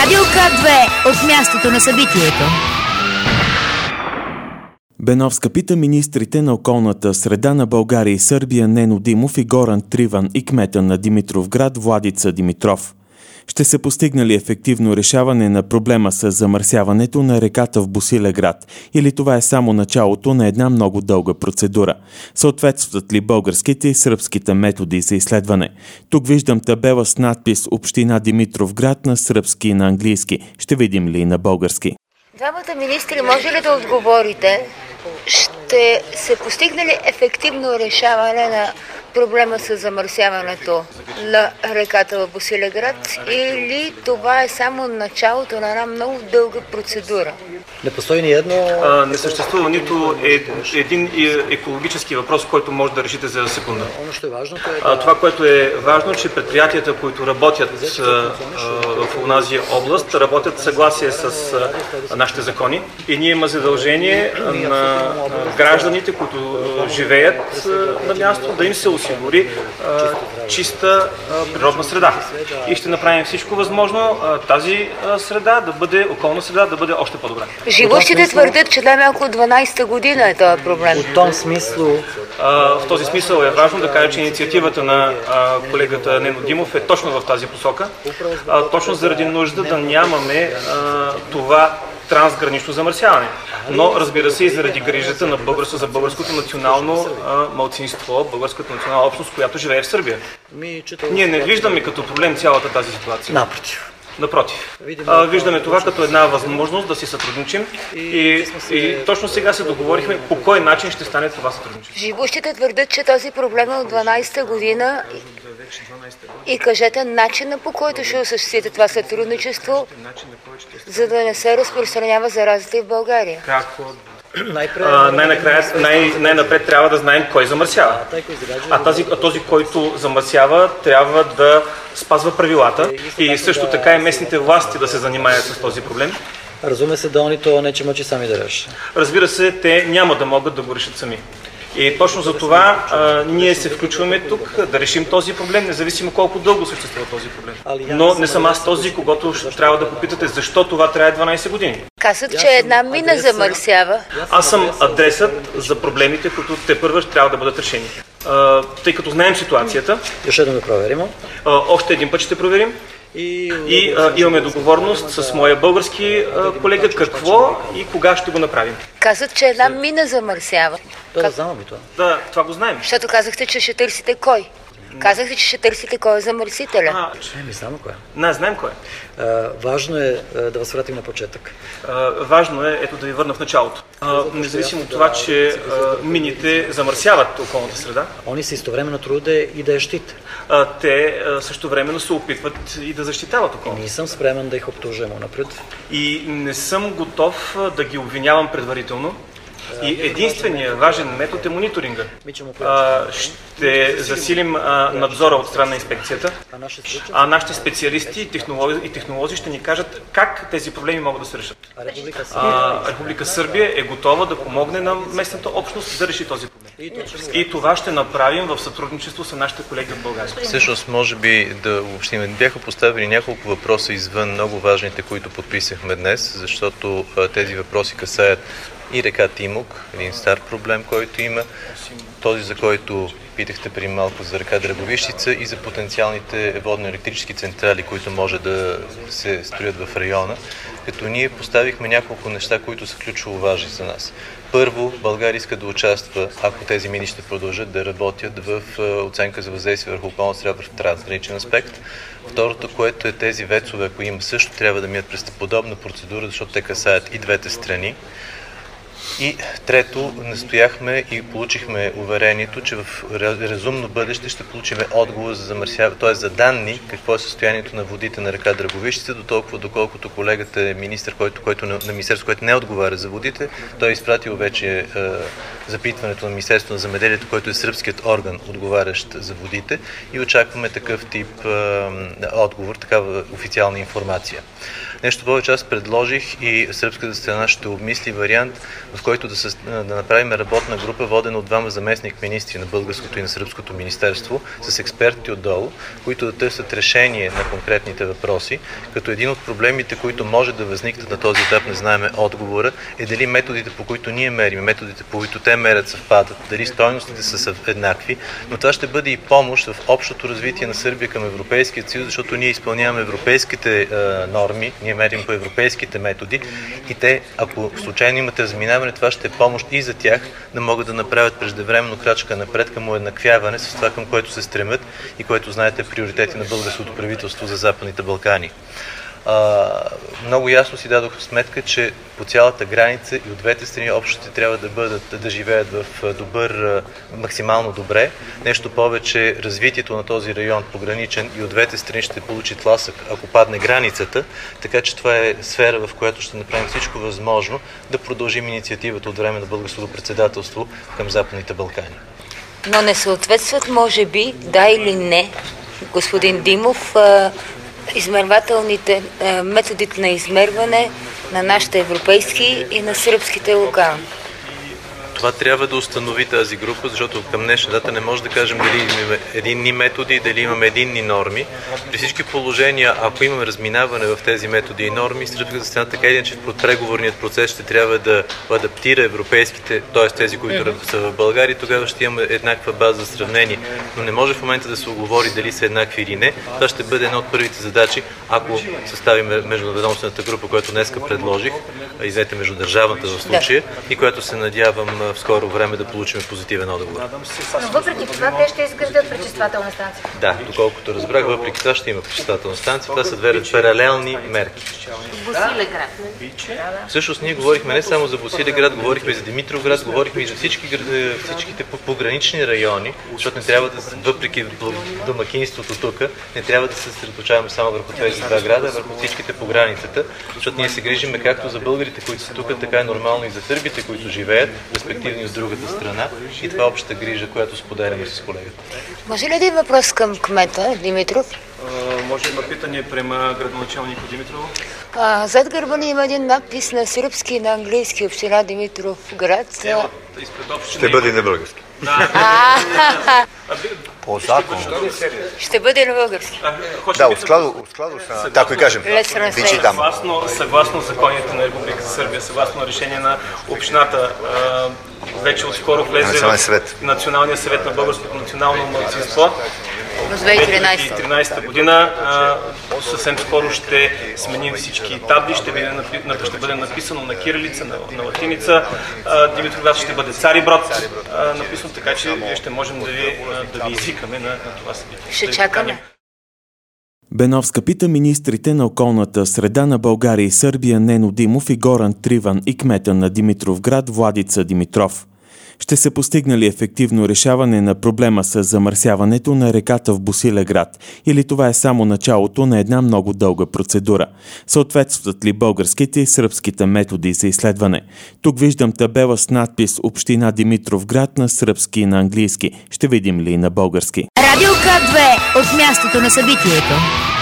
Радио К2 от мястото на събитието. Беновска пита министрите на околната среда на България и Сърбия Нено Димов и Горан Триван и кмета на Димитровград Владица Димитров. Ще се постигне ли ефективно решаване на проблема с замърсяването на реката в Босилеград или това е само началото на една много дълга процедура? Съответстват ли българските и сръбските методи за изследване? Тук виждам табела с надпис Община Димитровград на сръбски и на английски. Ще видим ли и на български? Двамата министри, може ли да отговорите, ще се постигне ли ефективно решаване на проблема с замърсяването на реката в Босилеград или това е само началото на една много дълга процедура? Не постои ни едно... Не съществува нито един екологически въпрос, който може да решите за секунда. Това, което е важно, че предприятията, които работят в онази област, работят в съгласие с нашите закони и ние има задължение на гражданите, които живеят на място, да им се осигури чиста природна среда. И ще направим всичко възможно тази среда да бъде, околна среда да бъде още по-добра. Живущите твърдят, че най-малко 12-та година е този проблем. В този смисъл е важно да кажа, че инициативата на колегата Нено Димов е точно в тази посока. Точно заради нужда да нямаме това трансгранично замърсяване. Но, разбира се, и заради грижата на за българското национално малцинство, българската национална общност, която живее в Сърбия. Ние не виждаме като проблем цялата тази ситуация. Напротив. Виждаме това като една възможност да си сътрудничим и точно сега се договорихме по кой начин ще стане това сътрудничество. Живущите твърдят, че този проблем е от 12-та година и кажете начина, по който ще осъществите това сътрудничество, за да не се разпространява заразата и в България. Най-напред трябва да знаем кой замърсява. Този, който замърсява, трябва да спазва правилата и също така и местните власти да се занимаят с този проблем. Разуме се, да они то не че мъчи сами да решат. Разбира се, те няма да могат да го решат сами. И точно за това ние се включваме тук да решим този проблем, независимо колко дълго съществува този проблем. Но не съм аз този, когато трябва да попитате защо това трябва 12 години. Казах, че една мина замърсява. Аз съм адресът за проблемите, които тепърва ще трябва да бъдат решени. Тъй като знаем ситуацията, още един път ще проверим. И имаме договорност с моя български колега какво и кога ще го направим. Казах, че една мина замърсява. Да, това го знаем. Защото казахте, че ще търсите кой? Казахте, че ще търсите кой е замърсителя. Не знам кой е. Не, знаем кой е. Важно е да възвратим на почетък. Важно е, ето да ви върна в началото. Независимо от това, че мините замърсяват околната среда. Они се истовременно труде и да я щит. Те също времено се опитват и да защитават околната. Не съм спремен да их обтужим напред. И не съм готов да ги обвинявам предварително. И единственият важен метод е мониторинга. Ще засилим надзора от страна на инспекцията, а нашите специалисти и технолози ще ни кажат как тези проблеми могат да се решат. Република Сърбия е готова да помогне на местната общност да реши този проблем. И това ще направим в сътрудничество с нашите колеги от България. Всъщност, може би да обобщим, бяха поставени няколко въпроса извън много важните, които подписахме днес, защото тези въпроси касаят и река Тимок, един стар проблем, който има, този, за който питахте преди малко за река Драговищица и за потенциалните водно-електрически централи, които може да се строят в района, като ние поставихме няколко неща, които са ключово важни за нас. Първо, България иска да участва, ако тези мини ще продължат да работят в оценка за въздействие върху околната среда в трансграничен аспект. Второто, което е тези ВЕЦ-ове, ако има също, трябва да минат през подобна процедура, защото те касаят и двете страни. И трето, настояхме и получихме уверението, че в разумно бъдеще ще получим отговор за замърсяване, т.е. за данни какво е състоянието на водите на река Драговищица, доколкото колегата е министър, който на министерството, което не отговаря за водите, той е изпратил вече запитването на Министерството на земеделието, който е сръбският орган, отговарящ за водите, и очакваме такъв тип отговор, такава официална информация. Нещо повече, аз предложих и сръбската страна ще обмисли вариант в който да направим работна група, водена от двама заместник-министри на българското и на сръбското министерство, с експерти отдолу, които да търсят решение на конкретните въпроси, като един от проблемите, които може да възникнат на този етап, не знаем отговора, е дали методите, по които ние мерим, методите, по които те мерят, съвпадат, дали стойностите са еднакви, но това ще бъде и помощ в общото развитие на Сърбия към Европейския съюз, защото ние изпълняваме европейските норми, ние мерим по европейските методи и те, ако случайно имат разминаване, това ще е помощ и за тях да могат да направят преждевременно крачка напред към уеднаквяване с това, към което се стремят и което, знаете, приоритети на българското правителство за Западните Балкани. Много ясно си дадох сметка, че по цялата граница и от двете страни общите трябва да живеят в максимално добре. Нещо повече, развитието на този район пограничен и от двете страни ще получи тласък, ако падне границата, така че това е сфера, в която ще направим всичко възможно да продължим инициативата от време на българското председателство към Западните Балкани. Но не съответстват, може би, да или не, господин Димов, измервателните методите на измерване на нашите европейски и на сръбските локални. Това трябва да установи тази група, защото към днешна дата не може да кажем дали имаме единни методи, дали имаме единни норми. При всички положения, ако имаме разминаване в тези методи и норми, сръбската страна така или иначе в преговорният процес ще трябва да адаптира европейските, т.е. тези, които са в България, тогава ще имаме еднаква база за сравнение. Но не може в момента да се оговори дали са еднакви или не. Това ще бъде една от първите задачи, ако съставим междуведомствената група, която днеска предложих, извинете, междудържавната в случая, и която се надявам в скоро време да получим позитивен отговор. Но въпреки това те ще изградят пречиствателна станция. Да, доколкото разбрах, въпреки това ще има пречиствателна станция. Това са две паралелни мерки. Босилеград. Всъщност ние говорихме не само за Босилеград, говорихме и за Димитровград, говорихме и за всичките погранични райони, защото не трябва да, въпреки домакинството тук, не трябва да се съсредоточаваме само върху тези два града, върху всичките по границата, защото ние се грижиме както за българите, които са тук, така и нормално и за сърбите, които живеят, респективно от другата страна, и това е общата грижа, която споделяме с колегата. Може ли един въпрос към кмета Димитров? Може има питане према градоначалника Димитров. Зад гърба ни има един надпис на сръбски и на английски община Димитровград. Ще бъде на български. По закон. Ще бъде на български. Да, от складу са, tako и кажем, бичи там. Съгласно законите на Република Сърбия, съгласно решение на общината, вече отскоро влезе в Националния съвет на българското национално малцинство. В 2013 година съвсем скоро ще сменим всички табли, ще бъде написано на кирилица, на латиница. Димитровград ще бъде Цариброд написано, така че ще можем да ви извикаме на това събитие. Ще чакаме. Беновска пита министрите на околната среда на България и Сърбия Нено Димов и Горан Триван и кмета на Димитровград Владица Димитров. Ще се постигне ли ефективно решаване на проблема с замърсяването на реката в Босилеград, или това е само началото на една много дълга процедура? Съответстват ли българските и сръбските методи за изследване? Тук виждам табела с надпис Община Димитровград на сръбски и на английски. Ще видим ли и на български? Радио К2 от мястото на събитието.